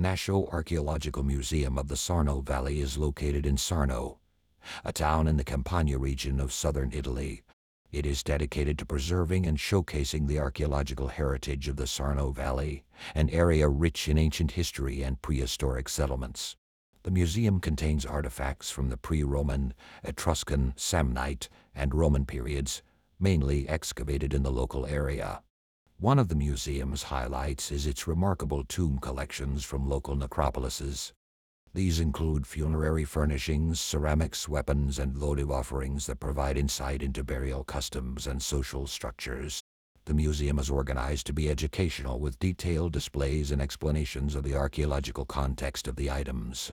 National Archaeological Museum of the Sarno Valley is located in Sarno, a town in the Campania region of southern Italy. It is dedicated to preserving and showcasing the archaeological heritage of the Sarno Valley, an area rich in ancient history and prehistoric settlements. The museum contains artifacts from the pre-Roman, Etruscan, Samnite, and Roman periods, mainly excavated in the local area. One of the museum's highlights is its remarkable tomb collections from local necropolises. These include funerary furnishings, ceramics, weapons, and votive offerings that provide insight into burial customs and social structures. The museum is organized to be educational with detailed displays and explanations of the archaeological context of the items.